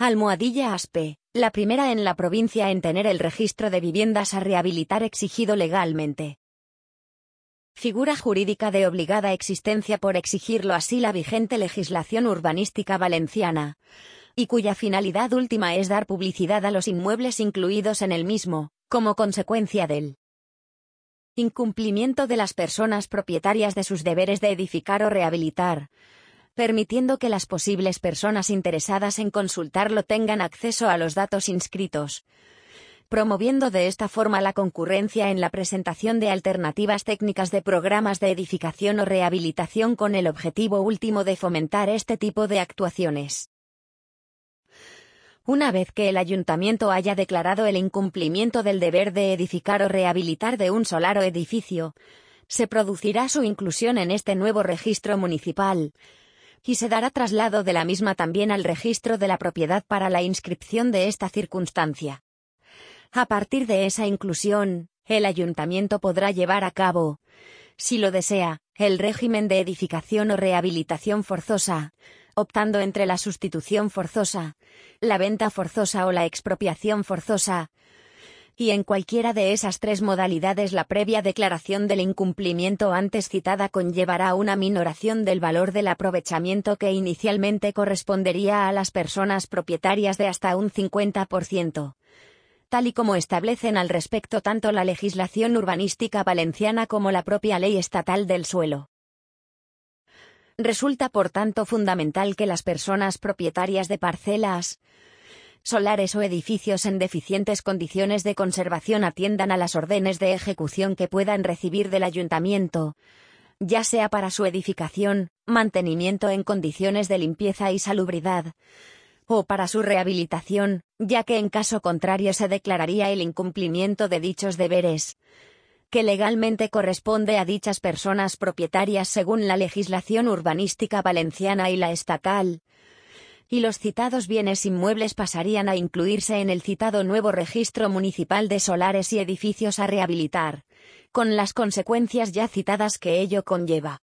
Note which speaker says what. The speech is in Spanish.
Speaker 1: Almohadilla Aspe, la primera en la provincia en tener el registro de viviendas a rehabilitar exigido legalmente. Figura jurídica de obligada existencia por exigirlo así la vigente legislación urbanística valenciana, y cuya finalidad última es dar publicidad a los inmuebles incluidos en el mismo, como consecuencia del incumplimiento de las personas propietarias de sus deberes de edificar o rehabilitar, permitiendo que las posibles personas interesadas en consultarlo tengan acceso a los datos inscritos, promoviendo de esta forma la concurrencia en la presentación de alternativas técnicas de programas de edificación o rehabilitación con el objetivo último de fomentar este tipo de actuaciones. Una vez que el ayuntamiento haya declarado el incumplimiento del deber de edificar o rehabilitar de un solar o edificio, se producirá su inclusión en este nuevo registro municipal, y se dará traslado de la misma también al registro de la propiedad para la inscripción de esta circunstancia. A partir de esa inclusión, el ayuntamiento podrá llevar a cabo, si lo desea, el régimen de edificación o rehabilitación forzosa, optando entre la sustitución forzosa, la venta forzosa o la expropiación forzosa, y en cualquiera de esas tres modalidades la previa declaración del incumplimiento antes citada conllevará una minoración del valor del aprovechamiento que inicialmente correspondería a las personas propietarias de hasta un 50%, tal y como establecen al respecto tanto la legislación urbanística valenciana como la propia ley estatal del suelo. Resulta por tanto fundamental que las personas propietarias de parcelas, solares o edificios en deficientes condiciones de conservación atiendan a las órdenes de ejecución que puedan recibir del ayuntamiento, ya sea para su edificación, mantenimiento en condiciones de limpieza y salubridad, o para su rehabilitación, ya que en caso contrario se declararía el incumplimiento de dichos deberes, que legalmente corresponde a dichas personas propietarias según la legislación urbanística valenciana y la estatal, y los citados bienes inmuebles pasarían a incluirse en el citado nuevo registro municipal de solares y edificios a rehabilitar, con las consecuencias ya citadas que ello conlleva.